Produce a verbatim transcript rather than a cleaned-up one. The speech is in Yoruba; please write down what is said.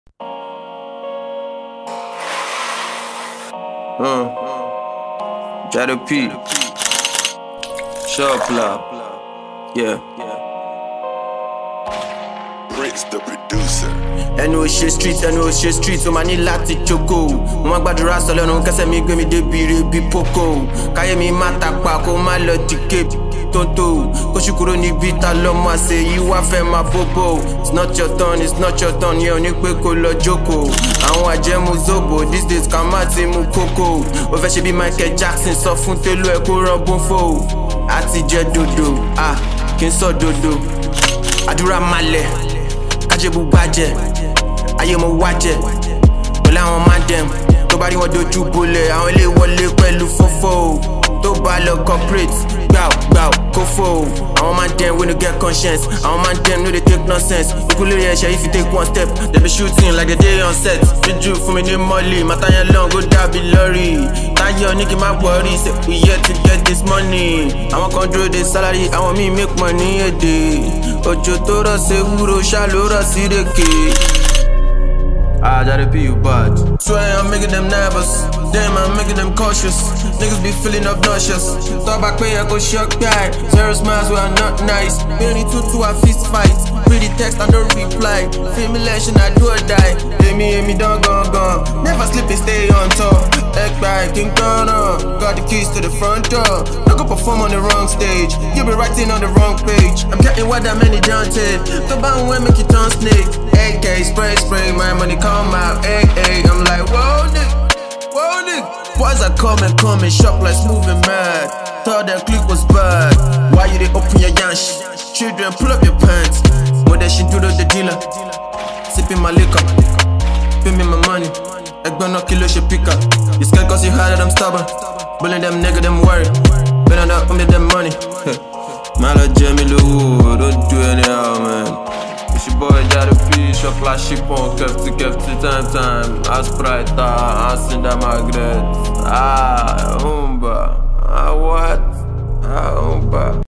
Uh, Jada P. Sharp Lab. Yeah. Bricks the producer. Ẹnu òṣè street, ẹnu òṣè street, o ma ní láti jókòó. Mo máa gbàdúrà sọ́lọ́run kẹ́sẹ̀ mi gbé mi débi re bí poko. Káyé mi má tàpá kó má lọ di cape tonto. Kóṣù kúrò níbi ta lọ́mọ àṣẹ yìí wá fẹ́ máa bóbó. It's not your turn, it's not your turn, yẹn ò ní pé kó lọ jókòó. Àwọn àjẹmú zobo, these days ká má ti mú kókó. Ó fẹ́ ṣe bí Michael Jackson sọ fún Télú ẹ̀ kó rán bófò. Àti jẹ dodo, ah, kí n sọ dodo. Àdúrà malẹ̀, kájẹ́bù bàjẹ́, ayé mo wájẹ́. Pẹ̀lú àwọn mandem, tó bá rí wọn dojú bolẹ̀, àwọn ilé wọlé pẹ̀lú fófó. Tó bá lọ corporate, gbàù gbàù kófò. Àwọn mandem wey no get conscience, àwọn mandem no dey take nonsense. Ikú lórí ẹ̀ṣẹ̀ if you take one step, they be shooting like they dey on set. Bíjú fún mi ní mọ́lì, màtáyẹn long ó dàbí lọ́rì. Táyọ̀ ní kí n má worry, say we here to get this money. Àwọn kan dúró de salary, àwọn míì make money èdè. Òjò tó rọ̀ ṣe wúro, ṣá ló rọ̀ sí rèké. Ah, Jada P, you bad. Swear I'm making them nervous. Damn, I'm making them cautious. Niggas be feeling obnoxious. Thought back pay, I go shock guy. Zero smiles were not nice. Barely two to a fist fight. Read the text, I don't reply. Formulation, I do or die. They me, me, don't go, go. Never sleep and stay on top. Egg by King Turner. Got the keys to the front door. Don't go perform on the wrong stage. You be writing on the wrong page. I'm getting what that many daunted. The bound when make you turn snake. A K, spray, spray, my money come out. Hey, hey, I'm like, whoa, nigga. Whoa, nigga. Boys are coming, coming, shop like moving mad. Thought that click was bad. Why you they open your yansh? Children, pull up your pants. What that shit do to the dealer? Sipping my liquor. Pay me my money. Egg no kilo she pick up. You scared cause you heard that I'm stubborn. Bullying them nigga, them worry. Been on that, only them money. Malo Jamie Lou, don't do anyhow, man. It's your boy Jada P, shop la chipon, kefti kefti time time. As Sprite, as in the Magret. Ah, umba. Ah, what? Ah, umba.